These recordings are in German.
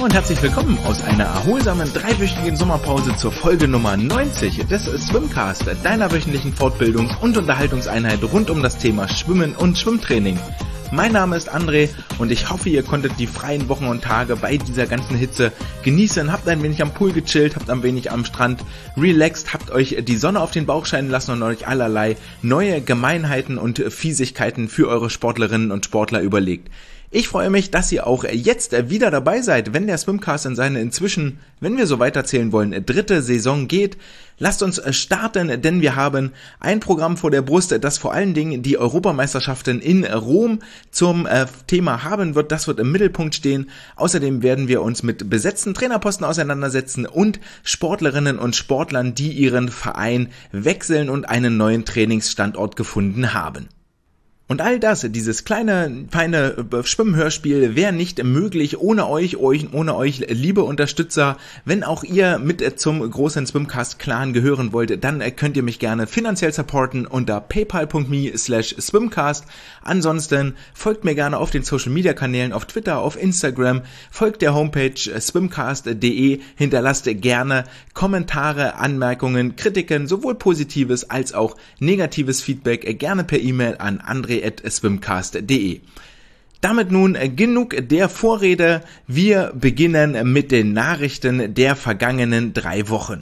und herzlich willkommen aus einer erholsamen dreiwöchigen Sommerpause zur Folge Nummer 90 des Swimcast, deiner wöchentlichen Fortbildungs- und Unterhaltungseinheit rund um das Thema Schwimmen und Schwimmtraining. Mein Name ist André und ich hoffe, ihr konntet die freien Wochen und Tage bei dieser ganzen Hitze genießen, habt ein wenig am Pool gechillt, habt ein wenig am Strand relaxed, habt euch die Sonne auf den Bauch scheinen lassen und euch allerlei neue Gemeinheiten und Fiesigkeiten für eure Sportlerinnen und Sportler überlegt. Ich freue mich, dass ihr auch jetzt wieder dabei seid, wenn der Swimcast in seine inzwischen, wenn wir so weiterzählen wollen, dritte Saison geht. Lasst uns starten, denn wir haben ein Programm vor der Brust, das vor allen Dingen die Europameisterschaften in Rom zum Thema haben wird. Das wird im Mittelpunkt stehen. Außerdem werden wir uns mit besetzten Trainerposten auseinandersetzen und Sportlerinnen und Sportlern, die ihren Verein wechseln und einen neuen Trainingsstandort gefunden haben. Und all das, dieses kleine, feine Schwimmhörspiel, wäre nicht möglich ohne euch, liebe Unterstützer. Wenn auch ihr mit zum großen Swimcast-Clan gehören wollt, dann könnt ihr mich gerne finanziell supporten unter paypal.me/swimcast. Ansonsten folgt mir gerne auf den Social-Media-Kanälen, auf Twitter, auf Instagram, folgt der Homepage swimcast.de, hinterlasst gerne Kommentare, Anmerkungen, Kritiken, sowohl positives als auch negatives Feedback, gerne per E-Mail an andre@swimcast.de. Damit nun genug der Vorrede. Wir beginnen mit den Nachrichten der vergangenen 3 Wochen.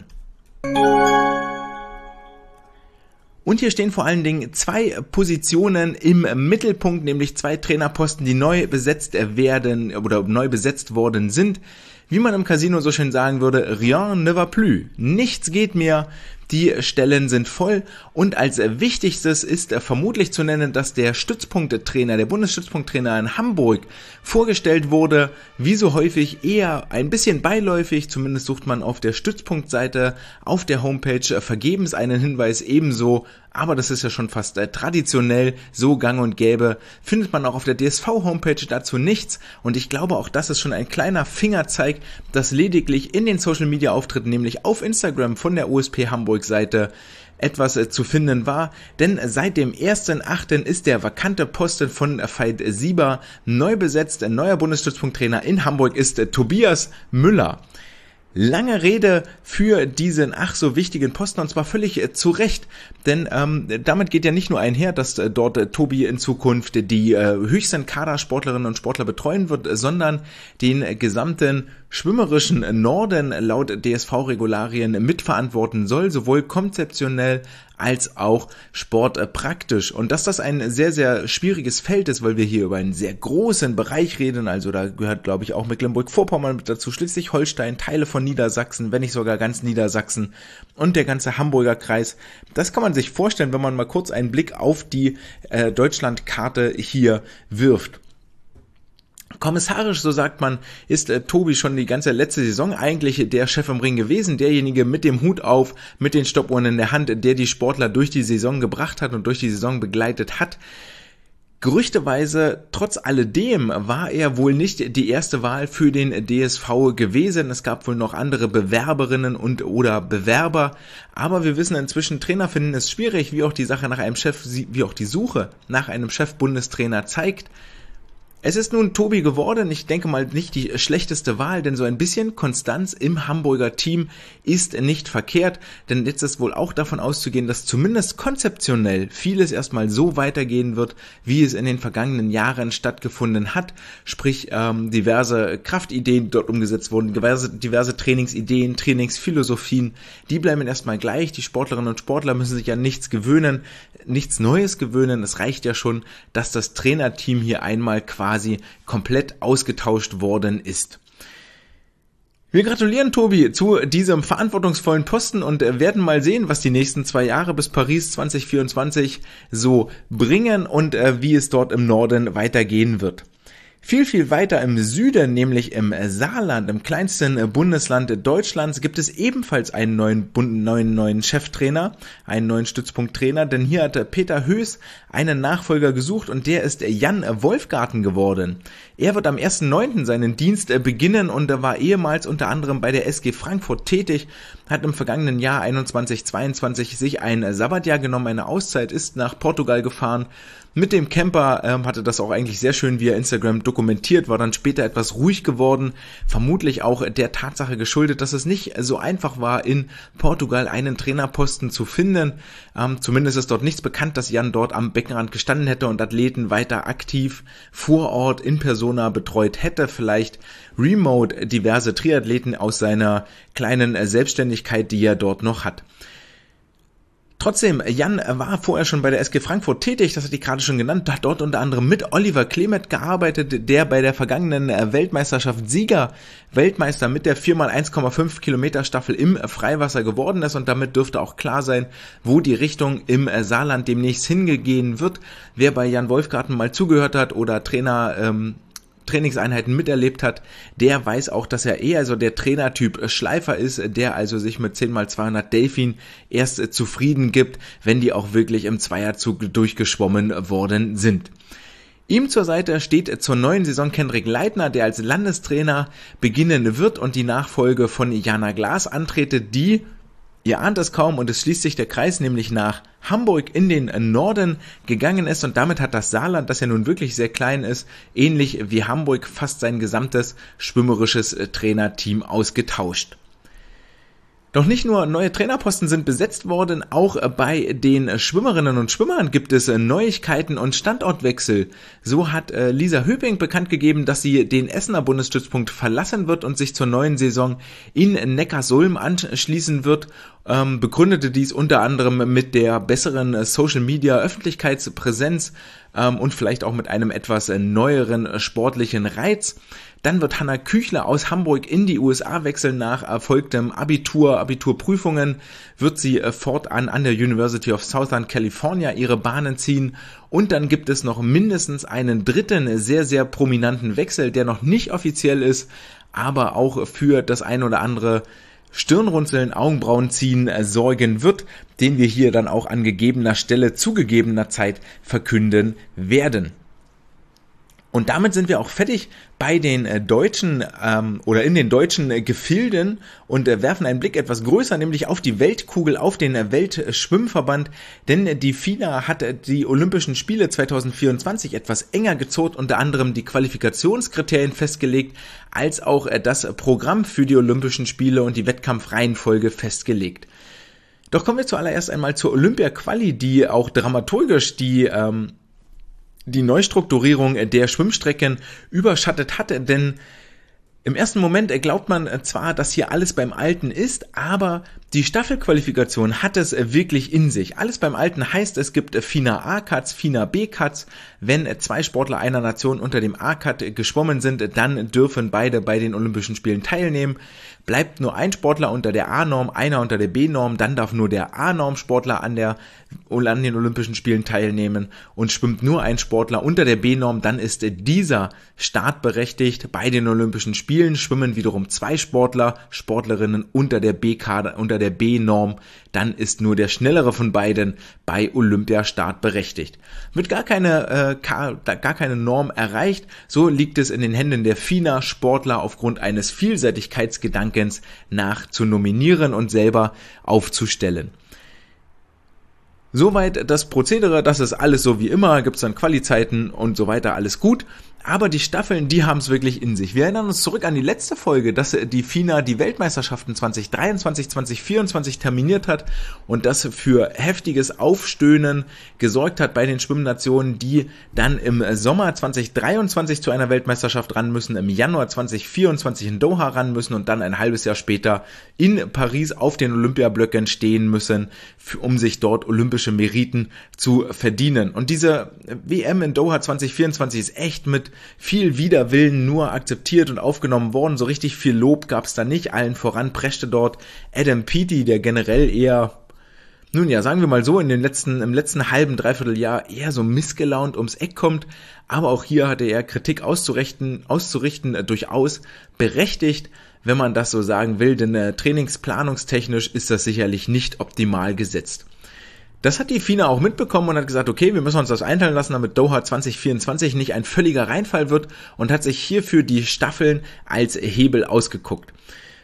Und hier stehen vor allen Dingen 2 Positionen im Mittelpunkt, nämlich 2 Trainerposten, die neu besetzt werden oder neu besetzt worden sind. Wie man im Casino so schön sagen würde, rien ne va plus. Nichts geht mehr. Die Stellen sind voll und als wichtigstes ist vermutlich zu nennen, dass der Stützpunkttrainer, der Bundesstützpunkttrainer in Hamburg vorgestellt wurde, wie so häufig eher ein bisschen beiläufig, zumindest sucht man auf der Stützpunktseite auf der Homepage vergebens einen Hinweis ebenso, aber das ist ja schon fast traditionell, so gang und gäbe, findet man auch auf der DSV-Homepage dazu nichts und ich glaube auch das ist schon ein kleiner Fingerzeig, dass lediglich in den Social-Media-Auftritten, nämlich auf Instagram von der USP Hamburg-Seite, etwas zu finden war, denn seit dem 1.8. ist der vakante Posten von Veit Sieber neu besetzt. Ein neuer Bundesstützpunkttrainer in Hamburg ist Tobias Müller. Lange Rede für diesen ach so wichtigen Posten und zwar völlig zu Recht, denn damit geht ja nicht nur einher, dass dort Tobi in Zukunft die höchsten Kadersportlerinnen und Sportler betreuen wird, sondern den gesamten schwimmerischen Norden laut DSV-Regularien mitverantworten soll, sowohl konzeptionell als auch sportpraktisch. Und dass das ein sehr, sehr schwieriges Feld ist, weil wir hier über einen sehr großen Bereich reden, also da gehört, glaube ich, auch Mecklenburg-Vorpommern mit dazu, Schleswig-Holstein, Teile von Niedersachsen, wenn nicht sogar ganz Niedersachsen und der ganze Hamburger Kreis. Das kann man sich vorstellen, wenn man mal kurz einen Blick auf die Deutschlandkarte hier wirft. Kommissarisch, so sagt man, ist Tobi schon die ganze letzte Saison eigentlich der Chef im Ring gewesen, derjenige mit dem Hut auf, mit den Stoppuhren in der Hand, der die Sportler durch die Saison gebracht hat und durch die Saison begleitet hat. Gerüchteweise, trotz alledem, war er wohl nicht die erste Wahl für den DSV gewesen. Es gab wohl noch andere Bewerberinnen und oder Bewerber. Aber wir wissen inzwischen, Trainer finden es schwierig, wie auch die Sache nach einem Chef, wie auch die Suche nach einem Chef-Bundestrainer zeigt. Es ist nun Tobi geworden, ich denke mal nicht die schlechteste Wahl, denn so ein bisschen Konstanz im Hamburger Team ist nicht verkehrt, denn jetzt ist wohl auch davon auszugehen, dass zumindest konzeptionell vieles erstmal so weitergehen wird, wie es in den vergangenen Jahren stattgefunden hat, sprich diverse Kraftideen dort umgesetzt wurden, diverse Trainingsideen, Trainingsphilosophien, die bleiben erstmal gleich, die Sportlerinnen und Sportler müssen sich an nichts gewöhnen, nichts Neues gewöhnen, es reicht ja schon, dass das Trainerteam hier einmal quasi komplett ausgetauscht worden ist. Wir gratulieren Tobi zu diesem verantwortungsvollen Posten und werden mal sehen, was die nächsten 2 Jahre bis Paris 2024 so bringen und wie es dort im Norden weitergehen wird. Viel weiter im Süden, nämlich im Saarland, im kleinsten Bundesland Deutschlands, gibt es ebenfalls einen neuen Cheftrainer, einen neuen Stützpunkttrainer, denn hier hat Peter Höß einen Nachfolger gesucht und der ist Jan Wolfgarten geworden. Er wird am 1.9. seinen Dienst beginnen und war ehemals unter anderem bei der SG Frankfurt tätig hat im vergangenen Jahr 21/22 sich ein Sabbatjahr genommen, eine Auszeit, ist nach Portugal gefahren. Mit dem Camper hatte das auch eigentlich sehr schön via Instagram dokumentiert, war dann später etwas ruhig geworden, vermutlich auch der Tatsache geschuldet, dass es nicht so einfach war, in Portugal einen Trainerposten zu finden. Zumindest ist dort nichts bekannt, dass Jan dort am Beckenrand gestanden hätte und Athleten weiter aktiv vor Ort in persona betreut hätte, vielleicht remote diverse Triathleten aus seiner kleinen Selbstständigkeit, die er dort noch hat. Trotzdem, Jan war vorher schon bei der SG Frankfurt tätig, das hatte ich gerade schon genannt, hat dort unter anderem mit Oliver Klemet gearbeitet, der bei der vergangenen Weltmeisterschaft Sieger, Weltmeister mit der 4x1,5 Kilometer Staffel im Freiwasser geworden ist, und damit dürfte auch klar sein, wo die Richtung im Saarland demnächst hingehen wird. Wer bei Jan Wolfgarten mal zugehört hat oder Trainingseinheiten miterlebt hat, der weiß auch, dass er eher so der Trainertyp Schleifer ist, der also sich mit 10x200 Delfin erst zufrieden gibt, wenn die auch wirklich im Zweierzug durchgeschwommen worden sind. Ihm zur Seite steht zur neuen Saison Kendrick Leitner, der als Landestrainer beginnen wird und die Nachfolge von Jana Glass antrete, die, ihr ahnt es kaum, und es schließt sich der Kreis, nämlich nach Hamburg in den Norden gegangen ist, und damit hat das Saarland, das ja nun wirklich sehr klein ist, ähnlich wie Hamburg fast sein gesamtes schwimmerisches Trainerteam ausgetauscht. Doch nicht nur neue Trainerposten sind besetzt worden, auch bei den Schwimmerinnen und Schwimmern gibt es Neuigkeiten und Standortwechsel. So hat Lisa Höping bekannt gegeben, dass sie den Essener Bundesstützpunkt verlassen wird und sich zur neuen Saison in Neckarsulm anschließen wird. Begründete dies unter anderem mit der besseren Social-Media-Öffentlichkeitspräsenz und vielleicht auch mit einem etwas neueren sportlichen Reiz. Dann wird Hanna Küchler aus Hamburg in die USA wechseln. Nach erfolgtem Abiturprüfungen wird sie fortan an der University of Southern California ihre Bahnen ziehen. Und dann gibt es noch mindestens einen dritten sehr, sehr prominenten Wechsel, der noch nicht offiziell ist, aber auch für das ein oder andere Stirnrunzeln, Augenbrauenziehen sorgen wird, den wir hier dann auch an gegebener Stelle zu gegebener Zeit verkünden werden. Und damit sind wir auch fertig bei den deutschen oder in den deutschen Gefilden und werfen einen Blick etwas größer, nämlich auf die Weltkugel, auf den Weltschwimmverband, denn die FINA hat die Olympischen Spiele 2024 etwas enger gezurrt, unter anderem die Qualifikationskriterien festgelegt, als auch das Programm für die Olympischen Spiele und die Wettkampfreihenfolge festgelegt. Doch kommen wir zuallererst einmal zur Olympia-Quali, die auch dramaturgisch die Neustrukturierung der Schwimmstrecken überschattet hatte, denn im ersten Moment glaubt man zwar, dass hier alles beim Alten ist, aber die Staffelqualifikation hat es wirklich in sich. Alles beim Alten heißt, es gibt FINA A-Cuts, FINA B-Cuts. Wenn zwei Sportler einer Nation unter dem A-Cut geschwommen sind, dann dürfen beide bei den Olympischen Spielen teilnehmen. Bleibt nur ein Sportler unter der A-Norm, einer unter der B-Norm, dann darf nur der A-Norm-Sportler an den Olympischen Spielen teilnehmen, und schwimmt nur ein Sportler unter der B-Norm, dann ist dieser startberechtigt. Bei den Olympischen Spielen schwimmen wiederum zwei Sportlerinnen unter der B-Norm, dann ist nur der schnellere von beiden bei Olympia startberechtigt. Wird gar keine Norm erreicht, so liegt es in den Händen der FINA, Sportler aufgrund eines Vielseitigkeitsgedankens nach zu nominieren und selber aufzustellen. Soweit das Prozedere, das ist alles so wie immer, gibt's dann Quali-Zeiten und so weiter, alles gut. Aber die Staffeln, die haben es wirklich in sich. Wir erinnern uns zurück an die letzte Folge, dass die FINA die Weltmeisterschaften 2023, 2024 terminiert hat und das für heftiges Aufstöhnen gesorgt hat bei den Schwimmnationen, die dann im Sommer 2023 zu einer Weltmeisterschaft ran müssen, im Januar 2024 in Doha ran müssen und dann ein halbes Jahr später in Paris auf den Olympiablöcken stehen müssen, um sich dort olympische Meriten zu verdienen. Und diese WM in Doha 2024 ist echt mit viel Widerwillen nur akzeptiert und aufgenommen worden. So richtig viel Lob gab es da nicht. Allen voran preschte dort Adam Peaty, der generell eher, nun ja, sagen wir mal so, im letzten halben, dreiviertel Jahr eher so missgelaunt ums Eck kommt. Aber auch hier hatte er Kritik auszurichten, durchaus berechtigt, wenn man das so sagen will, denn trainingsplanungstechnisch ist das sicherlich nicht optimal gesetzt. Das hat die FINA auch mitbekommen und hat gesagt, okay, wir müssen uns das einteilen lassen, damit Doha 2024 nicht ein völliger Reinfall wird, und hat sich hierfür die Staffeln als Hebel ausgeguckt.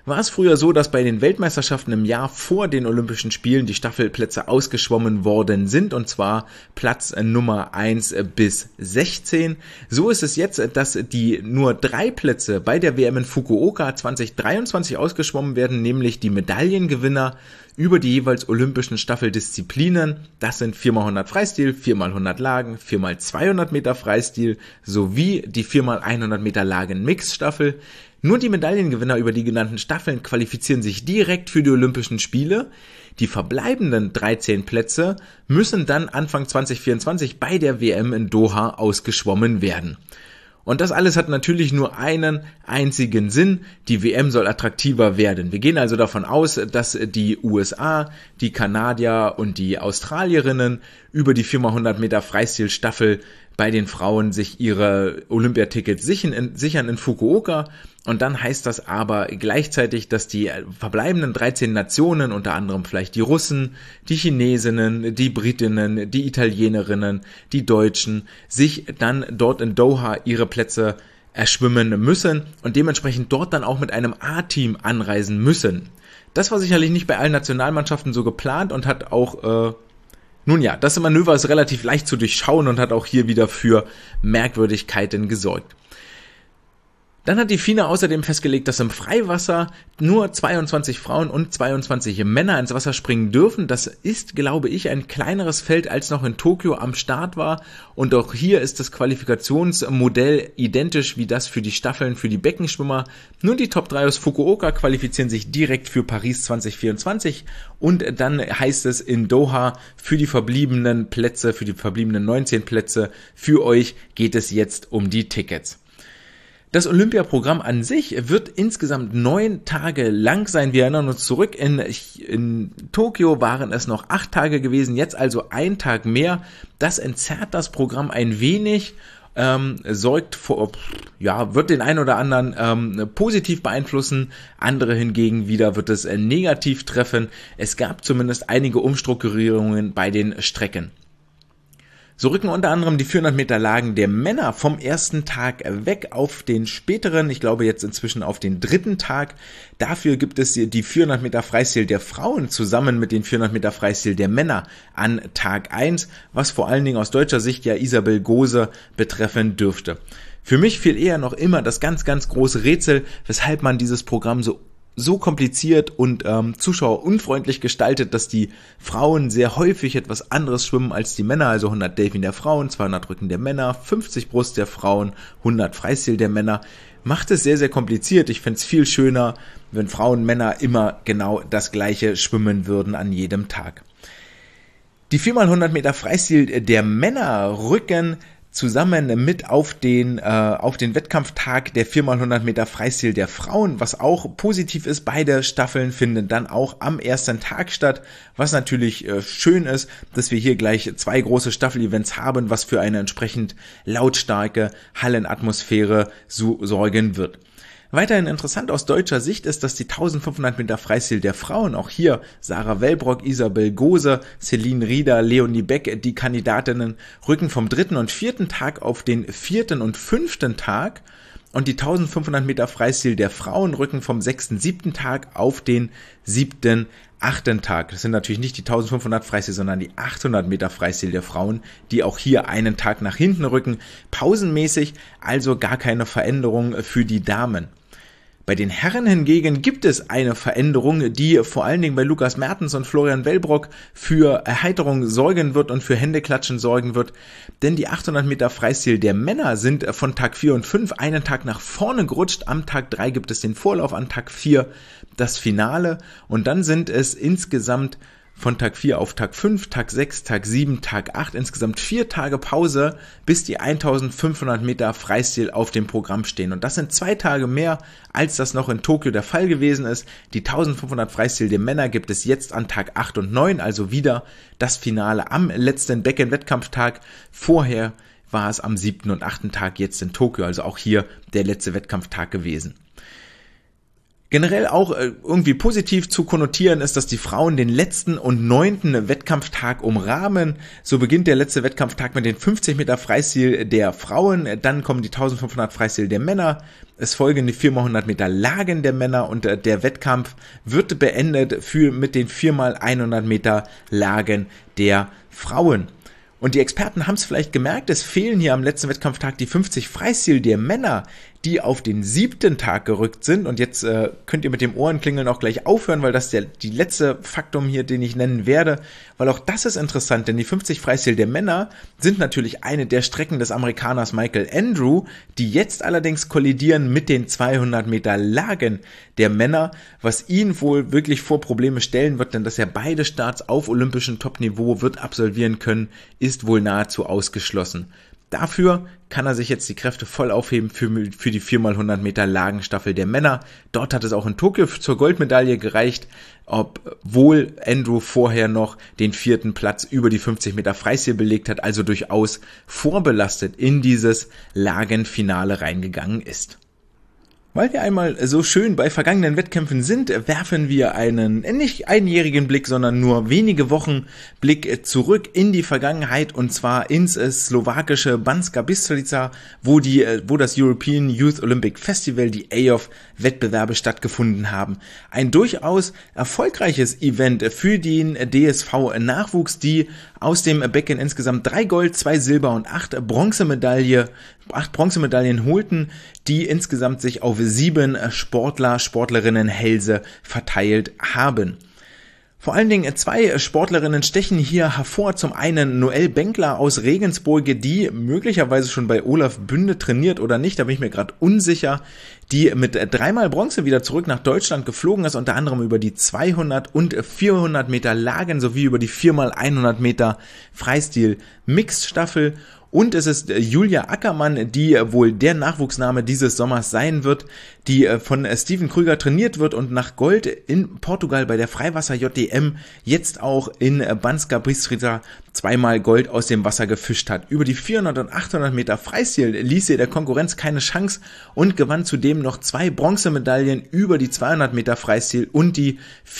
war es früher so, dass bei den Weltmeisterschaften im Jahr vor den Olympischen Spielen die Staffelplätze ausgeschwommen worden sind, und zwar Platz Nummer 1 bis 16. So ist es jetzt, dass die nur 3 Plätze bei der WM in Fukuoka 2023 ausgeschwommen werden, nämlich die Medaillengewinner über die jeweils olympischen Staffeldisziplinen. Das sind 4x100 Freistil, 4x100 Lagen, 4x200 Meter Freistil sowie die 4x100 Meter Lagen Mixstaffel. Nur die Medaillengewinner über die genannten Staffeln qualifizieren sich direkt für die Olympischen Spiele. Die verbleibenden 13 Plätze müssen dann Anfang 2024 bei der WM in Doha ausgeschwommen werden. Und das alles hat natürlich nur einen einzigen Sinn: die WM soll attraktiver werden. Wir gehen also davon aus, dass die USA, die Kanadier und die Australierinnen über die 4x100 Meter Freistilstaffel bei den Frauen sich ihre Olympiatickets sichern in Fukuoka. Und dann heißt das aber gleichzeitig, dass die verbleibenden 13 Nationen, unter anderem vielleicht die Russen, die Chinesinnen, die Britinnen, die Italienerinnen, die Deutschen, sich dann dort in Doha ihre Plätze erschwimmen müssen und dementsprechend dort dann auch mit einem A-Team anreisen müssen. Das war sicherlich nicht bei allen Nationalmannschaften so geplant und hat auch das Manöver ist relativ leicht zu durchschauen und hat auch hier wieder für Merkwürdigkeiten gesorgt. Dann hat die FINA außerdem festgelegt, dass im Freiwasser nur 22 Frauen und 22 Männer ins Wasser springen dürfen. Das ist, glaube ich, ein kleineres Feld, als noch in Tokio am Start war. Und auch hier ist das Qualifikationsmodell identisch wie das für die Staffeln für die Beckenschwimmer. Nur die Top 3 aus Fukuoka qualifizieren sich direkt für Paris 2024. Und dann heißt es in Doha, für die verbliebenen 19 Plätze, für euch geht es jetzt um die Tickets. Das Olympiaprogramm an sich wird insgesamt 9 Tage lang sein. Wir erinnern uns zurück, in Tokio waren es noch 8 Tage gewesen, jetzt also 1 Tag mehr. Das entzerrt das Programm ein wenig, wird den einen oder anderen positiv beeinflussen, andere hingegen wieder wird es negativ treffen. Es gab zumindest einige Umstrukturierungen bei den Strecken. So rücken unter anderem die 400 Meter Lagen der Männer vom ersten Tag weg auf den späteren, ich glaube jetzt inzwischen auf den 3. Tag. Dafür gibt es die 400 Meter Freistil der Frauen zusammen mit den 400 Meter Freistil der Männer an Tag 1, was vor allen Dingen aus deutscher Sicht ja Isabel Gose betreffen dürfte. Für mich fiel eher noch immer das ganz, ganz große Rätsel, weshalb man dieses Programm so kompliziert und zuschauerunfreundlich gestaltet, dass die Frauen sehr häufig etwas anderes schwimmen als die Männer, also 100 Delfin der Frauen, 200 Rücken der Männer, 50 Brust der Frauen, 100 Freistil der Männer. Macht es sehr, sehr kompliziert. Ich fände es viel schöner, wenn Frauen und Männer immer genau das gleiche schwimmen würden an jedem Tag. Die 4x100 Meter Freistil der Männer rücken zusammen mit auf den Wettkampftag der 4x100 Meter Freistil der Frauen, was auch positiv ist. Beide Staffeln finden dann auch am ersten Tag statt, was natürlich schön ist, dass wir hier gleich 2 große Staffel-Events haben, was für eine entsprechend lautstarke Hallenatmosphäre sorgen wird. Weiterhin interessant aus deutscher Sicht ist, dass die 1500 Meter Freistil der Frauen, auch hier Sarah Wellbrock, Isabel Gose, Celine Rieder, Leonie Beck, die Kandidatinnen rücken vom 3. und 4. Tag auf den 4. und 5. Tag und die 1500 Meter Freistil der Frauen rücken vom 6. und 7. Tag auf den 7. 8. Tag. Das sind natürlich nicht die 1500 Freistil, sondern die 800 Meter Freistil der Frauen, die auch hier einen Tag nach hinten rücken. Pausenmäßig also gar keine Veränderung für die Damen. Bei den Herren hingegen gibt es eine Veränderung, die vor allen Dingen bei Lukas Mertens und Florian Wellbrock für Erheiterung sorgen wird und für Händeklatschen sorgen wird, denn die 800 Meter Freistil der Männer sind von Tag 4 und 5 einen Tag nach vorne gerutscht. Am Tag 3 gibt es den Vorlauf, an Tag 4 das Finale und dann sind es insgesamt von Tag 4 auf Tag 5, Tag 6, Tag 7, Tag 8, insgesamt 4 Tage Pause, bis die 1500 Meter Freistil auf dem Programm stehen. Und das sind 2 Tage mehr, als das noch in Tokio der Fall gewesen ist. Die 1500 Freistil der Männer gibt es jetzt an Tag 8 und 9, also wieder das Finale am letzten Becken-Wettkampftag. Vorher war es am 7. und 8. Tag jetzt in Tokio, also auch hier der letzte Wettkampftag gewesen. Generell auch irgendwie positiv zu konnotieren ist, dass die Frauen den letzten und 9. Wettkampftag umrahmen. So beginnt der letzte Wettkampftag mit den 50 Meter Freistil der Frauen, dann kommen die 1500 Freistil der Männer, es folgen die 4x100 Meter Lagen der Männer und der Wettkampf wird beendet mit den 4x100 Meter Lagen der Frauen. Und die Experten haben es vielleicht gemerkt, es fehlen hier am letzten Wettkampftag die 50 Freistil der Männer, die auf den 7. Tag gerückt sind. Und jetzt könnt ihr mit dem Ohrenklingeln auch gleich aufhören, weil das ist die letzte Faktum hier, den ich nennen werde. Weil auch das ist interessant, denn die 50 Freistil der Männer sind natürlich eine der Strecken des Amerikaners Michael Andrew, die jetzt allerdings kollidieren mit den 200 Meter Lagen der Männer, was ihn wohl wirklich vor Probleme stellen wird, denn dass er beide Starts auf olympischem Topniveau wird absolvieren können, ist wohl nahezu ausgeschlossen. Dafür kann er sich jetzt die Kräfte voll aufheben für die 4x100 Meter Lagenstaffel der Männer. Dort hat es auch in Tokio zur Goldmedaille gereicht, obwohl Andrew vorher noch den 4. Platz über die 50 Meter Freistil belegt hat, also durchaus vorbelastet in dieses Lagenfinale reingegangen ist. Weil wir einmal so schön bei vergangenen Wettkämpfen sind, werfen wir einen nicht einjährigen Blick, sondern nur wenige Wochen Blick zurück in die Vergangenheit, und zwar ins slowakische Banská Bystrica, wo das European Youth Olympic Festival, die EYOF-Wettbewerbe stattgefunden haben. Ein durchaus erfolgreiches Event für den DSV-Nachwuchs, die aus dem Becken insgesamt 3 Gold, 2 Silber und 8 Bronzemedaillen holten, die insgesamt sich auf 7 Sportlerinnen-Hälse verteilt haben. Vor allen Dingen 2 Sportlerinnen stechen hier hervor. Zum einen Noelle Benkler aus Regensburg, die möglicherweise schon bei Olaf Bünde trainiert oder nicht, da bin ich mir gerade unsicher, die mit 3-mal Bronze wieder zurück nach Deutschland geflogen ist, unter anderem über die 200 und 400 Meter Lagen sowie über die 4x100 Meter Freistil-Mixed-Staffel. Und es ist Julia Ackermann, die wohl der Nachwuchsname dieses Sommers sein wird, die von Steven Krüger trainiert wird und nach Gold in Portugal bei der Freiwasser-JDM jetzt auch in Banská Bystrica 2-mal Gold aus dem Wasser gefischt hat. Über die 400 und 800 Meter Freistil ließ sie der Konkurrenz keine Chance und gewann zudem noch 2 Bronzemedaillen über die 200 Meter Freistil und die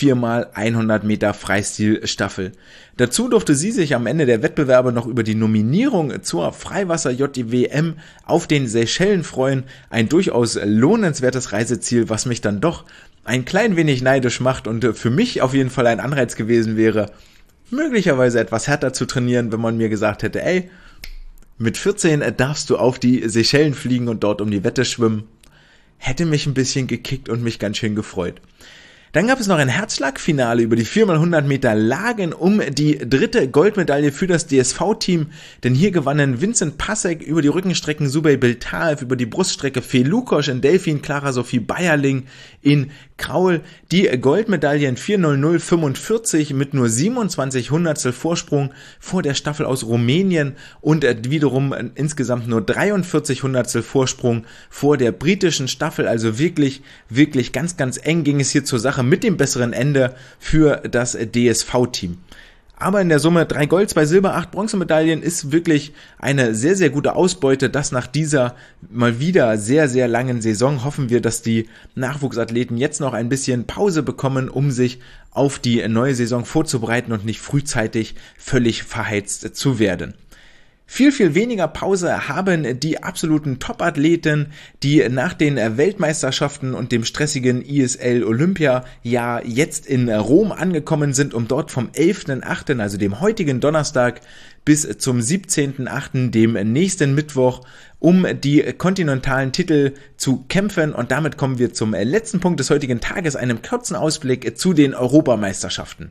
4x100 Meter Freistil-Staffel. Dazu durfte sie sich am Ende der Wettbewerbe noch über die Nominierung zur Freiwasser-JDM auf den Seychellen freuen. Ein durchaus lohnenswertes Reiseziel, was mich dann doch ein klein wenig neidisch macht und für mich auf jeden Fall ein Anreiz gewesen wäre, möglicherweise etwas härter zu trainieren, wenn man mir gesagt hätte, ey, mit 14 darfst du auf die Seychellen fliegen und dort um die Wette schwimmen. Hätte mich ein bisschen gekickt und mich ganz schön gefreut. Dann gab es noch ein Herzschlagfinale über die 4x100 Meter Lagen um die 3. Goldmedaille für das DSV-Team, denn hier gewannen Vincent Passek über die Rückenstrecken Subej Biltaev, über die Bruststrecke Fee Lukosch in Delfin, Clara Sophie Bayerling in Kraul die Goldmedaille in 4:00:45 mit nur 27 Hundertstel Vorsprung vor der Staffel aus Rumänien und wiederum insgesamt nur 43 Hundertstel Vorsprung vor der britischen Staffel, also wirklich ganz, ganz eng ging es hier zur Sache mit dem besseren Ende für das DSV-Team. Aber in der Summe 3 Gold, 2 Silber, 8 Bronzemedaillen ist wirklich eine sehr, sehr gute Ausbeute. Das nach dieser mal wieder sehr, sehr langen Saison hoffen wir, dass die Nachwuchsathleten jetzt noch ein bisschen Pause bekommen, um sich auf die neue Saison vorzubereiten und nicht frühzeitig völlig verheizt zu werden. Viel weniger Pause haben die absoluten Top-Athleten, die nach den Weltmeisterschaften und dem stressigen ISL Olympia-Jahr jetzt in Rom angekommen sind, um dort vom 11.8., also dem heutigen Donnerstag, bis zum 17.8., dem nächsten Mittwoch, um die kontinentalen Titel zu kämpfen. Und damit kommen wir zum letzten Punkt des heutigen Tages, einem kurzen Ausblick zu den Europameisterschaften.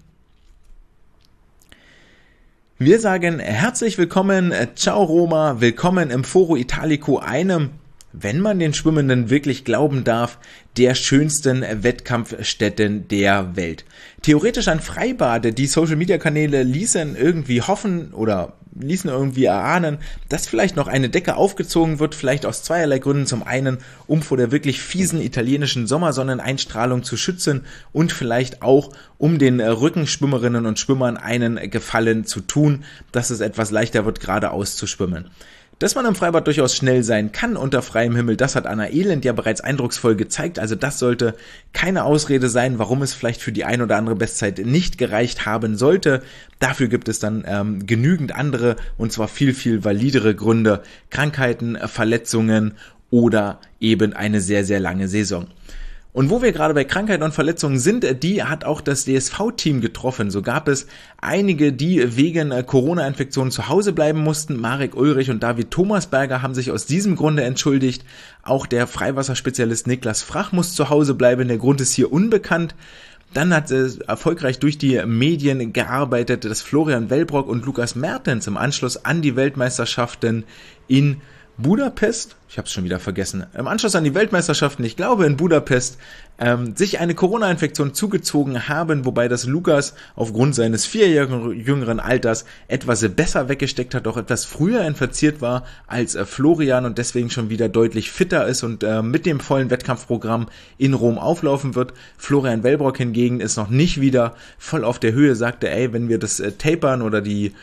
Wir sagen herzlich willkommen, ciao Roma, willkommen im Foro Italico, einem, wenn man den Schwimmenden wirklich glauben darf, der schönsten Wettkampfstätten der Welt. Theoretisch ein Freibad, die Social-Media-Kanäle ließen irgendwie hoffen oder ließen irgendwie erahnen, dass vielleicht noch eine Decke aufgezogen wird, vielleicht aus zweierlei Gründen. Zum einen, um vor der wirklich fiesen italienischen Sommersonneneinstrahlung zu schützen und vielleicht auch, um den Rückenschwimmerinnen und Schwimmern einen Gefallen zu tun, dass es etwas leichter wird, geradeaus zu schwimmen. Dass man im Freibad durchaus schnell sein kann unter freiem Himmel, das hat Anna Elend ja bereits eindrucksvoll gezeigt. Also das sollte keine Ausrede sein, warum es vielleicht für die ein oder andere Bestzeit nicht gereicht haben sollte. Dafür gibt es dann genügend andere, und zwar viel, viel validere Gründe. Krankheiten, Verletzungen oder eben eine sehr, sehr lange Saison. Und wo wir gerade bei Krankheiten und Verletzungen sind, die hat auch das DSV-Team getroffen. So gab es einige, die wegen Corona-Infektionen zu Hause bleiben mussten. Marek Ulrich und David Thomasberger haben sich aus diesem Grunde entschuldigt. Auch der Freiwasserspezialist Niklas Frach muss zu Hause bleiben. Der Grund ist hier unbekannt. Dann hat es erfolgreich durch die Medien gearbeitet, dass Florian Wellbrock und Lukas Mertens im Anschluss an die Weltmeisterschaften in Budapest, ich habe es schon wieder vergessen, im Anschluss an die Weltmeisterschaften, ich glaube in Budapest, sich eine Corona-Infektion zugezogen haben, wobei das Lukas aufgrund seines 4 Jahre jüngeren Alters etwas besser weggesteckt hat, auch etwas früher infiziert war als Florian und deswegen schon wieder deutlich fitter ist und mit dem vollen Wettkampfprogramm in Rom auflaufen wird. Florian Wellbrock hingegen ist noch nicht wieder voll auf der Höhe, sagte, wenn wir das tapern oder die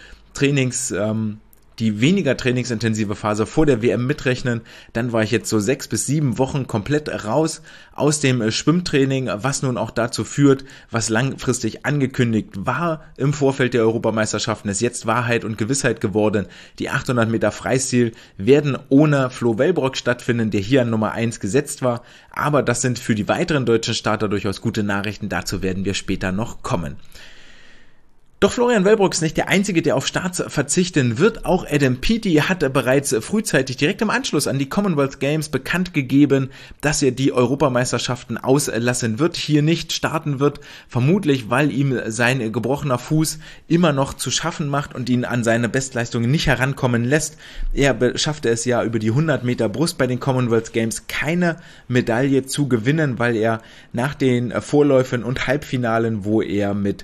die weniger trainingsintensive Phase vor der WM mitrechnen, dann war ich jetzt so 6 bis 7 Wochen komplett raus aus dem Schwimmtraining, was nun auch dazu führt, was langfristig angekündigt war im Vorfeld der Europameisterschaften, ist jetzt Wahrheit und Gewissheit geworden. Die 800 Meter Freistil werden ohne Flo Wellbrock stattfinden, der hier an Nummer 1 gesetzt war, aber das sind für die weiteren deutschen Starter durchaus gute Nachrichten, dazu werden wir später noch kommen. Doch Florian Wellbrock ist nicht der Einzige, der auf Starts verzichten wird. Auch Adam Peaty hat bereits frühzeitig direkt im Anschluss an die Commonwealth Games bekannt gegeben, dass er die Europameisterschaften auslassen wird, hier nicht starten wird, vermutlich weil ihm sein gebrochener Fuß immer noch zu schaffen macht und ihn an seine Bestleistungen nicht herankommen lässt. Er schaffte es ja über die 100 Meter Brust bei den Commonwealth Games keine Medaille zu gewinnen, weil er nach den Vorläufen und Halbfinalen, wo er mit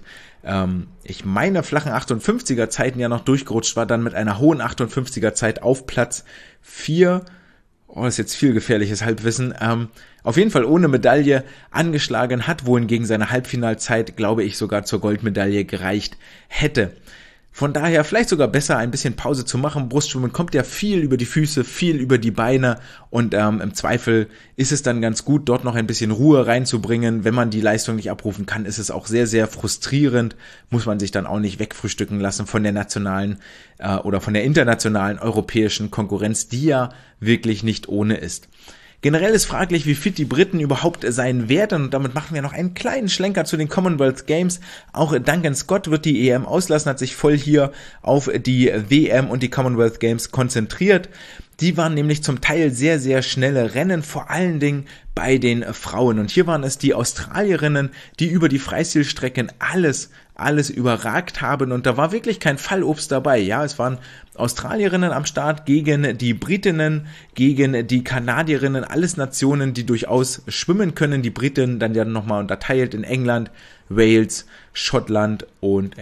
ich meine flachen 58er Zeiten ja noch durchgerutscht war, dann mit einer hohen 58er Zeit auf Platz 4, das ist jetzt viel gefährliches Halbwissen, auf jeden Fall ohne Medaille angeschlagen hat, wohingegen seine Halbfinalzeit, glaube ich, sogar zur Goldmedaille gereicht hätte. Von daher vielleicht sogar besser, ein bisschen Pause zu machen. Brustschwimmen kommt ja viel über die Füße, viel über die Beine und im Zweifel ist es dann ganz gut, dort noch ein bisschen Ruhe reinzubringen. Wenn man die Leistung nicht abrufen kann, ist es auch sehr, sehr frustrierend. Muss man sich dann auch nicht wegfrühstücken lassen von der nationalen oder von der internationalen europäischen Konkurrenz, die ja wirklich nicht ohne ist. Generell ist fraglich, wie fit die Briten überhaupt sein werden und damit machen wir noch einen kleinen Schlenker zu den Commonwealth Games. Auch Duncan Scott wird die EM auslassen, hat sich voll hier auf die WM und die Commonwealth Games konzentriert. Die waren nämlich zum Teil sehr, sehr schnelle Rennen, vor allen Dingen bei den Frauen. Und hier waren es die Australierinnen, die über die Freistilstrecken alles überragt haben. Und da war wirklich kein Fallobst dabei. Ja, es waren Australierinnen am Start gegen die Britinnen, gegen die Kanadierinnen, alles Nationen, die durchaus schwimmen können. Die Briten dann ja nochmal unterteilt in England, Wales, Schottland und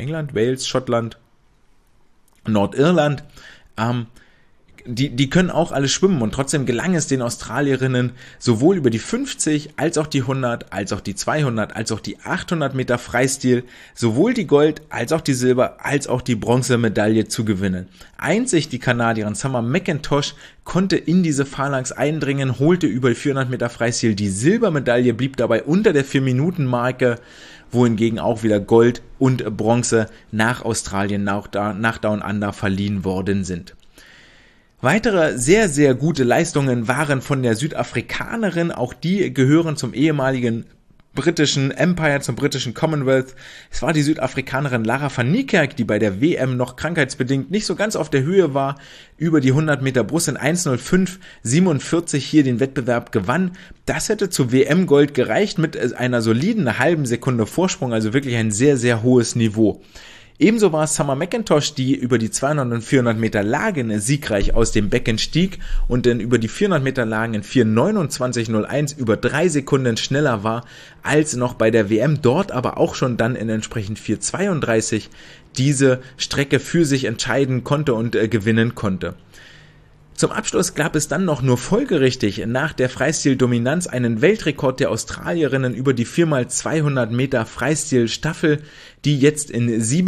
Nordirland. Die können auch alle schwimmen und trotzdem gelang es den Australierinnen sowohl über die 50 als auch die 100, als auch die 200, als auch die 800 Meter Freistil sowohl die Gold- als auch die Silber- als auch die Bronzemedaille zu gewinnen. Einzig die Kanadierin Summer McIntosh konnte in diese Phalanx eindringen, holte über die 400 Meter Freistil die Silbermedaille, blieb dabei unter der 4-Minuten-Marke, wohingegen auch wieder Gold und Bronze nach Australien, nach Down Under verliehen worden sind. Weitere sehr, sehr gute Leistungen waren von der Südafrikanerin, auch die gehören zum ehemaligen britischen Empire, zum britischen Commonwealth. Es war die Südafrikanerin Lara van Niekerk, die bei der WM noch krankheitsbedingt nicht so ganz auf der Höhe war, über die 100 Meter Brust in 1:05:47 hier den Wettbewerb gewann. Das hätte zu WM-Gold gereicht mit einer soliden halben Sekunde Vorsprung, also wirklich ein sehr, sehr hohes Niveau. Ebenso war es Summer McIntosh, die über die 200 und 400 Meter Lagen siegreich aus dem Becken stieg und dann über die 400 Meter Lagen in 4:29:01 über 3 Sekunden schneller war als noch bei der WM, dort aber auch schon dann in entsprechend 4:32 diese Strecke für sich entscheiden konnte und gewinnen konnte. Zum Abschluss gab es dann noch nur folgerichtig nach der Freistil-Dominanz einen Weltrekord der Australierinnen über die 4x200 Meter Freistil-Staffel, die jetzt in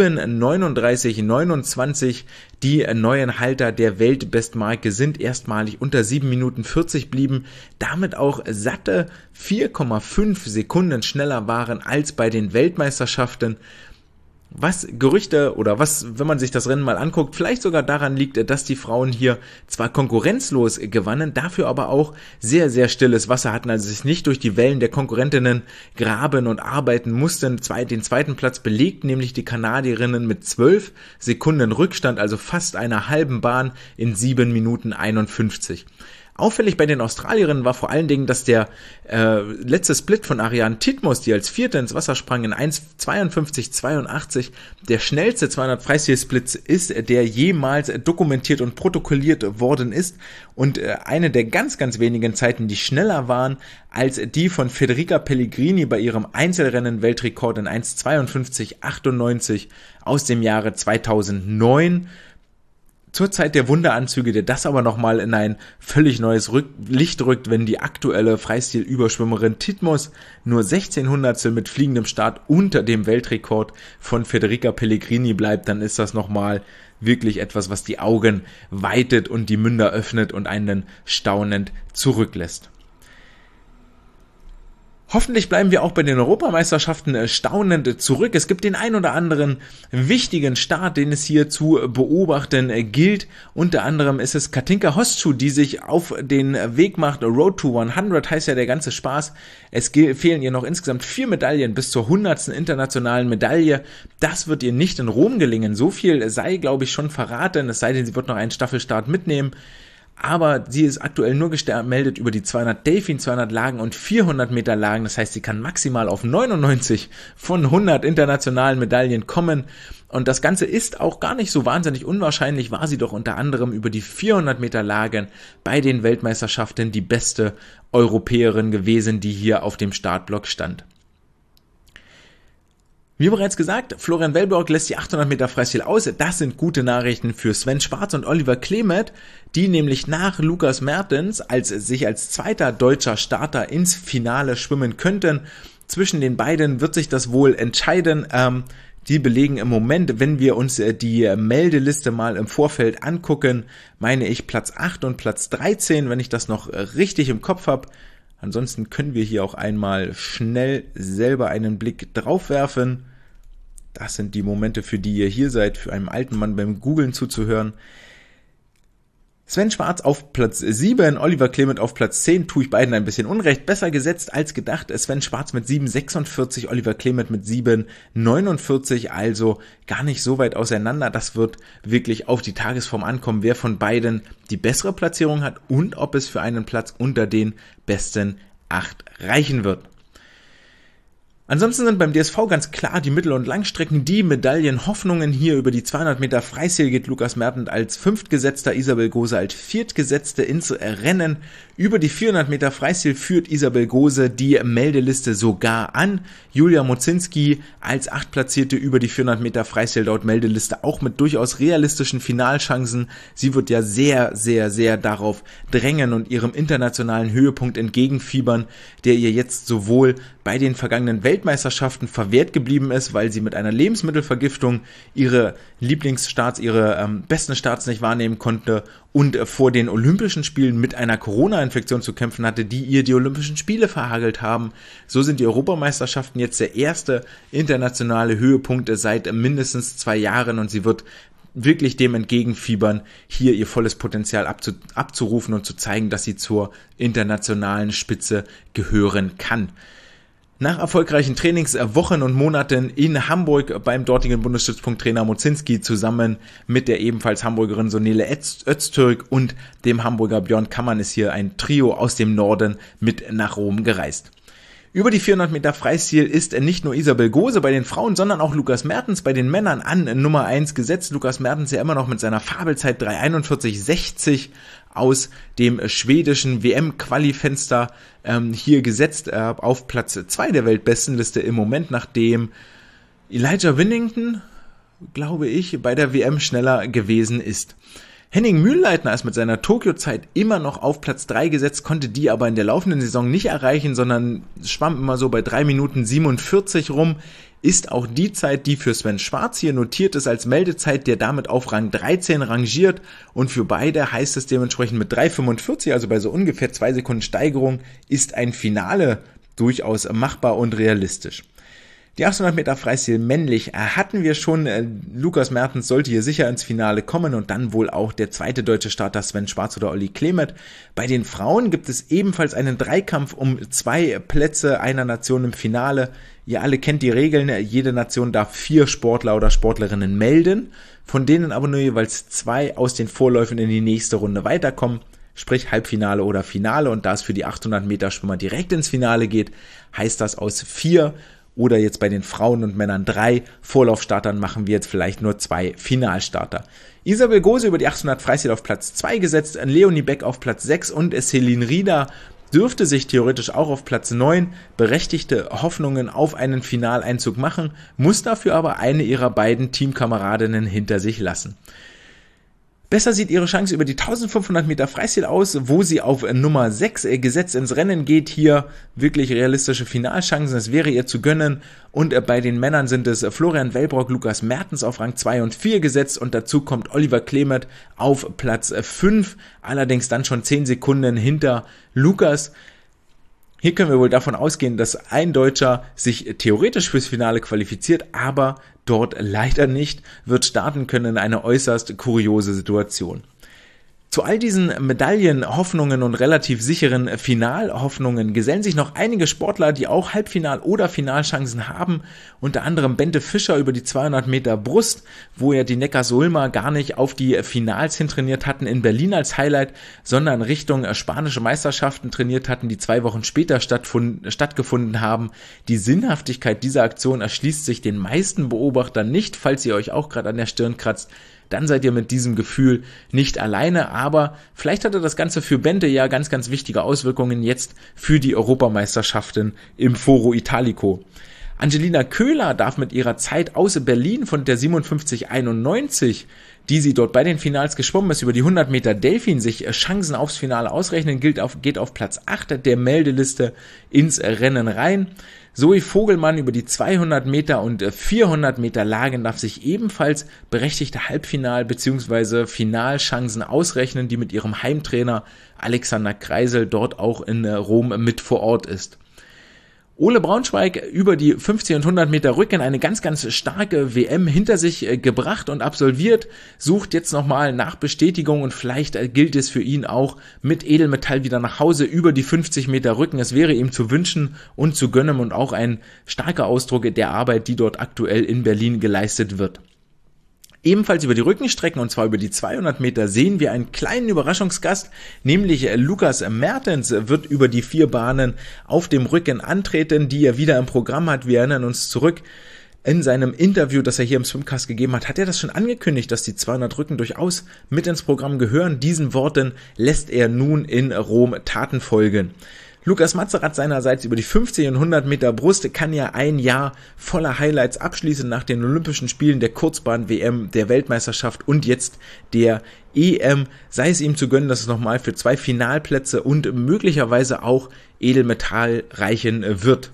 7:39:29 die neuen Halter der Weltbestmarke sind, erstmalig unter 7 Minuten 40 blieben, damit auch satte 4,5 Sekunden schneller waren als bei den Weltmeisterschaften. Was Gerüchte oder was, wenn man sich das Rennen mal anguckt, vielleicht sogar daran liegt, dass die Frauen hier zwar konkurrenzlos gewannen, dafür aber auch sehr, sehr stilles Wasser hatten, also sich nicht durch die Wellen der Konkurrentinnen graben und arbeiten mussten. Den zweiten Platz belegten nämlich die Kanadierinnen mit 12 Sekunden Rückstand, also fast einer halben Bahn in 7 Minuten 51. Auffällig bei den Australierinnen war vor allen Dingen, dass der letzte Split von Ariarne Titmus, die als Vierte ins Wasser sprang, in 1:52:82 der schnellste 200 Freistil-Splits ist, der jemals dokumentiert und protokolliert worden ist und eine der ganz, ganz wenigen Zeiten, die schneller waren als die von Federica Pellegrini bei ihrem Einzelrennen-Weltrekord in 1:52:98 aus dem Jahre 2009. Zur Zeit der Wunderanzüge, der das aber nochmal in ein völlig neues Licht rückt, wenn die aktuelle Freistil-Überschwimmerin Titmus nur 16 Hundertstel mit fliegendem Start unter dem Weltrekord von Federica Pellegrini bleibt, dann ist das nochmal wirklich etwas, was die Augen weitet und die Münder öffnet und einen staunend zurücklässt. Hoffentlich bleiben wir auch bei den Europameisterschaften staunend zurück. Es gibt den ein oder anderen wichtigen Start, den es hier zu beobachten gilt. Unter anderem ist es Katinka Hostschuh, die sich auf den Weg macht. Road to 100 heißt ja der ganze Spaß. Es fehlen ihr noch insgesamt 4 Medaillen bis zur 100. internationalen Medaille. Das wird ihr nicht in Rom gelingen. So viel sei, glaube ich, schon verraten. Es sei denn, sie wird noch einen Staffelstart mitnehmen. Aber sie ist aktuell nur gemeldet über die 200 Delfin, 200 Lagen und 400 Meter Lagen. Das heißt, sie kann maximal auf 99 von 100 internationalen Medaillen kommen. Und das Ganze ist auch gar nicht so wahnsinnig unwahrscheinlich, war sie doch unter anderem über die 400 Meter Lagen bei den Weltmeisterschaften die beste Europäerin gewesen, die hier auf dem Startblock stand. Wie bereits gesagt, Florian Wellborg lässt die 800 Meter Freistil aus. Das sind gute Nachrichten für Sven Schwarz und Oliver Klemet, die nämlich nach Lukas Mertens sich als zweiter deutscher Starter ins Finale schwimmen könnten. Zwischen den beiden wird sich das wohl entscheiden. Die belegen im Moment, wenn wir uns die Meldeliste mal im Vorfeld angucken, meine ich Platz 8 und Platz 13, wenn ich das noch richtig im Kopf habe. Ansonsten können wir hier auch einmal schnell selber einen Blick drauf werfen. Das sind die Momente, für die ihr hier seid, für einen alten Mann beim Googlen zuzuhören. Sven Schwarz auf Platz 7, Oliver Klemet auf Platz 10, tue ich beiden ein bisschen Unrecht, besser gesetzt als gedacht. Sven Schwarz mit 7,46, Oliver Klemet mit 7,49, also gar nicht so weit auseinander. Das wird wirklich auf die Tagesform ankommen, wer von beiden die bessere Platzierung hat und ob es für einen Platz unter den besten 8 reichen wird. Ansonsten sind beim DSV ganz klar die Mittel- und Langstrecken die Medaillenhoffnungen. Hier über die 200 Meter Freistil geht Lukas Mertens als Fünftgesetzter, Isabel Gose als Viertgesetzte ins Rennen. Über die 400 Meter Freistil führt Isabel Gose die Meldeliste sogar an. Julia Mozinski als Achtplatzierte über die 400 Meter Freistil laut Meldeliste auch mit durchaus realistischen Finalchancen. Sie wird ja sehr, sehr, sehr darauf drängen und ihrem internationalen Höhepunkt entgegenfiebern, der ihr jetzt sowohl bei den vergangenen Weltmeisterschaften verwehrt geblieben ist, weil sie mit einer Lebensmittelvergiftung ihre Lieblingsstarts, ihre besten Starts nicht wahrnehmen konnte und vor den Olympischen Spielen mit einer Corona-Infektion zu kämpfen hatte, die ihr die Olympischen Spiele verhagelt haben. So sind die Europameisterschaften jetzt der erste internationale Höhepunkt seit mindestens 2 Jahren und sie wird wirklich dem entgegenfiebern, hier ihr volles Potenzial abzurufen und zu zeigen, dass sie zur internationalen Spitze gehören kann. Nach erfolgreichen Trainingswochen und Monaten in Hamburg beim dortigen Bundesstützpunkttrainer Mozinski zusammen mit der ebenfalls Hamburgerin Sonele Öztürk und dem Hamburger Björn Kammann ist hier ein Trio aus dem Norden mit nach Rom gereist. Über die 400 Meter Freistil ist nicht nur Isabel Gose bei den Frauen, sondern auch Lukas Mertens bei den Männern an Nummer 1 gesetzt. Lukas Mertens ja immer noch mit seiner Fabelzeit 3:41,60 aus dem schwedischen WM-Quali-Fenster hier gesetzt auf Platz 2 der Weltbestenliste im Moment, nachdem Elijah Winnington, glaube ich, bei der WM schneller gewesen ist. Henning Mühlleitner ist mit seiner Tokio-Zeit immer noch auf Platz 3 gesetzt, konnte die aber in der laufenden Saison nicht erreichen, sondern schwamm immer so bei 3 Minuten 47 rum. Ist auch die Zeit, die für Sven Schwarz hier notiert ist als Meldezeit, der damit auf Rang 13 rangiert, und für beide heißt es dementsprechend mit 3,45, also bei so ungefähr 2 Sekunden Steigerung, ist ein Finale durchaus machbar und realistisch. Die 800 Meter Freistil männlich hatten wir schon. Lukas Mertens sollte hier sicher ins Finale kommen und dann wohl auch der zweite deutsche Starter Sven Schwarz oder Olli Klemet. Bei den Frauen gibt es ebenfalls einen Dreikampf um 2 Plätze einer Nation im Finale. Ihr alle kennt die Regeln. Jede Nation darf 4 Sportler oder Sportlerinnen melden, von denen aber nur jeweils 2 aus den Vorläufen in die nächste Runde weiterkommen. Sprich Halbfinale oder Finale, und da es für die 800 Meter Schwimmer direkt ins Finale geht, heißt das aus 4 oder jetzt bei den Frauen und Männern 3 Vorlaufstartern machen wir jetzt vielleicht nur 2 Finalstarter. Isabel Gose über die 800 Freistil auf Platz 2 gesetzt, Leonie Beck auf Platz 6 und Celine Rieder dürfte sich theoretisch auch auf Platz 9 berechtigte Hoffnungen auf einen Finaleinzug machen, muss dafür aber eine ihrer beiden Teamkameradinnen hinter sich lassen. Besser sieht ihre Chance über die 1500 Meter Freistil aus, wo sie auf Nummer 6 gesetzt ins Rennen geht. Hier wirklich realistische Finalchancen, es wäre ihr zu gönnen. Und bei den Männern sind es Florian Wellbrock, Lukas Mertens auf Rang 2 und 4 gesetzt und dazu kommt Oliver Klemet auf Platz 5, allerdings dann schon 10 Sekunden hinter Lukas. Hier können wir wohl davon ausgehen, dass ein Deutscher sich theoretisch fürs Finale qualifiziert, aber dort leider nicht wird starten können, eine äußerst kuriose Situation. Zu all diesen Medaillenhoffnungen und relativ sicheren Finalhoffnungen gesellen sich noch einige Sportler, die auch Halbfinal- oder Finalchancen haben, unter anderem Bente Fischer über die 200 Meter Brust, wo ja die Neckar-Sulmer gar nicht auf die Finals hintrainiert hatten in Berlin als Highlight, sondern Richtung spanische Meisterschaften trainiert hatten, die 2 Wochen später stattgefunden haben. Die Sinnhaftigkeit dieser Aktion erschließt sich den meisten Beobachtern nicht, falls ihr euch auch gerade an der Stirn kratzt. Dann seid ihr mit diesem Gefühl nicht alleine, aber vielleicht hatte das Ganze für Bente ja ganz, ganz wichtige Auswirkungen jetzt für die Europameisterschaften im Foro Italico. Angelina Köhler darf mit ihrer Zeit aus Berlin von der 57,91, die sie dort bei den Finals geschwommen ist, über die 100 Meter Delfin sich Chancen aufs Finale ausrechnen, geht auf Platz 8 der Meldeliste ins Rennen rein. Zoe Vogelmann über die 200 Meter und 400 Meter Lagen darf sich ebenfalls berechtigte Halbfinal- bzw. Finalchancen ausrechnen, die mit ihrem Heimtrainer Alexander Kreisel dort auch in Rom mit vor Ort ist. Ole Braunschweig über die 50 und 100 Meter Rücken eine ganz, ganz starke WM hinter sich gebracht und absolviert, sucht jetzt nochmal nach Bestätigung und vielleicht gilt es für ihn auch mit Edelmetall wieder nach Hause über die 50 Meter Rücken. Es wäre ihm zu wünschen und zu gönnen und auch ein starker Ausdruck der Arbeit, die dort aktuell in Berlin geleistet wird. Ebenfalls über die Rückenstrecken, und zwar über die 200 Meter, sehen wir einen kleinen Überraschungsgast, nämlich Lukas Mertens wird über die 4 Bahnen auf dem Rücken antreten, die er wieder im Programm hat. Wir erinnern uns zurück, in seinem Interview, das er hier im Swimcast gegeben hat er das schon angekündigt, dass die 200 Rücken durchaus mit ins Programm gehören. Diesen Worten lässt er nun in Rom Taten folgen. Lukas Mazerat seinerseits über die 50 und 100 Meter Brust kann ja ein Jahr voller Highlights abschließen nach den Olympischen Spielen, der Kurzbahn-WM, der Weltmeisterschaft und jetzt der EM. Sei es ihm zu gönnen, dass es nochmal für 2 Finalplätze und möglicherweise auch Edelmetall reichen wird.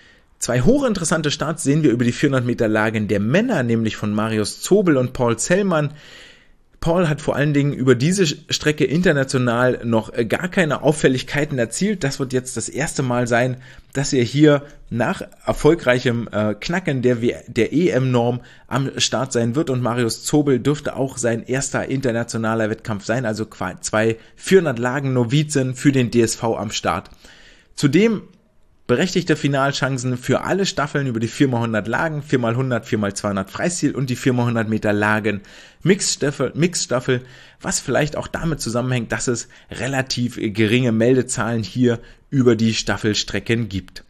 2 hochinteressante Starts sehen wir über die 400 Meter Lagen der Männer, nämlich von Marius Zobel und Paul Zellmann. Paul hat vor allen Dingen über diese Strecke international noch gar keine Auffälligkeiten erzielt. Das wird jetzt das erste Mal sein, dass er hier nach erfolgreichem Knacken der EM-Norm am Start sein wird. Und Marius Zobel dürfte auch sein erster internationaler Wettkampf sein, also 2 400 Lagen Novizen für den DSV am Start. Zudem berechtigte Finalchancen für alle Staffeln über die 4x100 Lagen, 4x100, 4x200 Freistil und die 4x100 Meter Lagen Mixstaffel, was vielleicht auch damit zusammenhängt, dass es relativ geringe Meldezahlen hier über die Staffelstrecken gibt.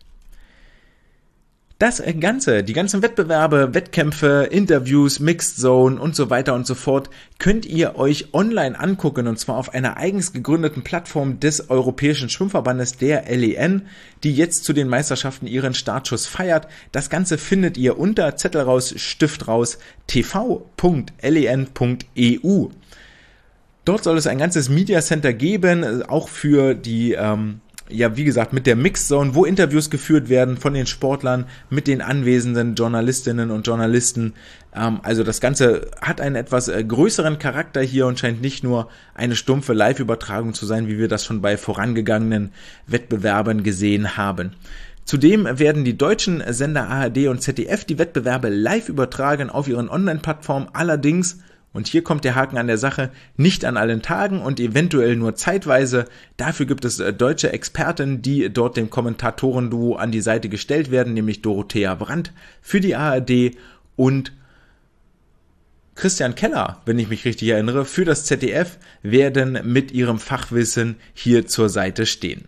Das Ganze, die ganzen Wettbewerbe, Wettkämpfe, Interviews, Mixed Zone und so weiter und so fort, könnt ihr euch online angucken, und zwar auf einer eigens gegründeten Plattform des Europäischen Schwimmverbandes, der LEN, die jetzt zu den Meisterschaften ihren Startschuss feiert. Das Ganze findet ihr unter zettelraus-stift-raus tv.len.eu. Dort soll es ein ganzes Media Center geben, auch für die, wie gesagt, mit der Mixzone, wo Interviews geführt werden von den Sportlern mit den anwesenden Journalistinnen und Journalisten. Also das Ganze hat einen etwas größeren Charakter hier und scheint nicht nur eine stumpfe Live-Übertragung zu sein, wie wir das schon bei vorangegangenen Wettbewerben gesehen haben. Zudem werden die deutschen Sender ARD und ZDF die Wettbewerbe live übertragen auf ihren Online-Plattformen, allerdings, und hier kommt der Haken an der Sache, nicht an allen Tagen und eventuell nur zeitweise. Dafür gibt es deutsche Experten, die dort dem Kommentatorenduo an die Seite gestellt werden, nämlich Dorothea Brandt für die ARD und Christian Keller, wenn ich mich richtig erinnere, für das ZDF, werden mit ihrem Fachwissen hier zur Seite stehen.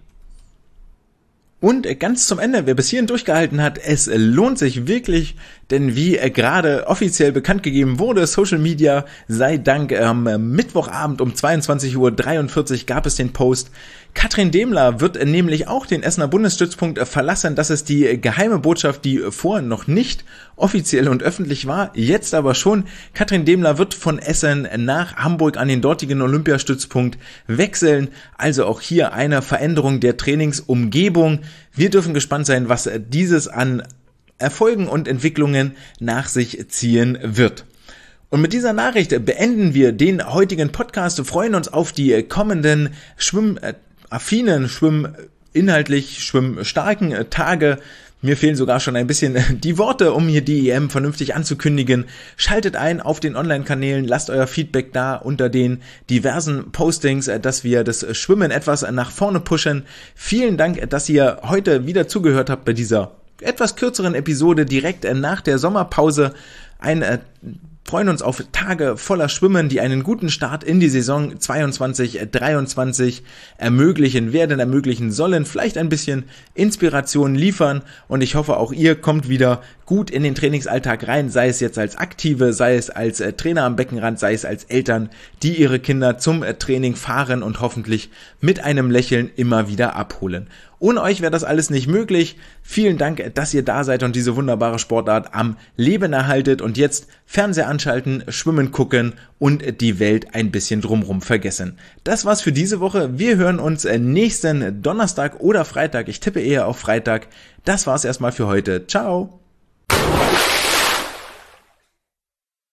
Und ganz zum Ende, wer bis hierhin durchgehalten hat, es lohnt sich wirklich, denn wie gerade offiziell bekannt gegeben wurde, Social Media sei Dank am Mittwochabend um 22:43 Uhr gab es den Post. Katrin Demler wird nämlich auch den Essener Bundesstützpunkt verlassen. Das ist die geheime Botschaft, die vorher noch nicht offiziell und öffentlich war, jetzt aber schon. Katrin Demler wird von Essen nach Hamburg an den dortigen Olympiastützpunkt wechseln. Also auch hier eine Veränderung der Trainingsumgebung. Wir dürfen gespannt sein, was dieses an Erfolgen und Entwicklungen nach sich ziehen wird. Und mit dieser Nachricht beenden wir den heutigen Podcast und freuen uns auf die kommenden schwimmaffinen, schwimminhaltlich, schwimmstarken Tage. Mir fehlen sogar schon ein bisschen die Worte, um hier die EM vernünftig anzukündigen. Schaltet ein auf den Online-Kanälen, lasst euer Feedback da unter den diversen Postings, dass wir das Schwimmen etwas nach vorne pushen. Vielen Dank, dass ihr heute wieder zugehört habt bei dieser etwas kürzeren Episode direkt nach der Sommerpause. Freuen uns auf Tage voller Schwimmen, die einen guten Start in die Saison 22/23 ermöglichen sollen, vielleicht ein bisschen Inspiration liefern und ich hoffe auch ihr kommt wieder gut in den Trainingsalltag rein, sei es jetzt als Aktive, sei es als Trainer am Beckenrand, sei es als Eltern, die ihre Kinder zum Training fahren und hoffentlich mit einem Lächeln immer wieder abholen. Ohne euch wäre das alles nicht möglich. Vielen Dank, dass ihr da seid und diese wunderbare Sportart am Leben erhaltet. Und jetzt Fernseher anschalten, Schwimmen gucken und die Welt ein bisschen drumrum vergessen. Das war's für diese Woche. Wir hören uns nächsten Donnerstag oder Freitag. Ich tippe eher auf Freitag. Das war's erstmal für heute. Ciao.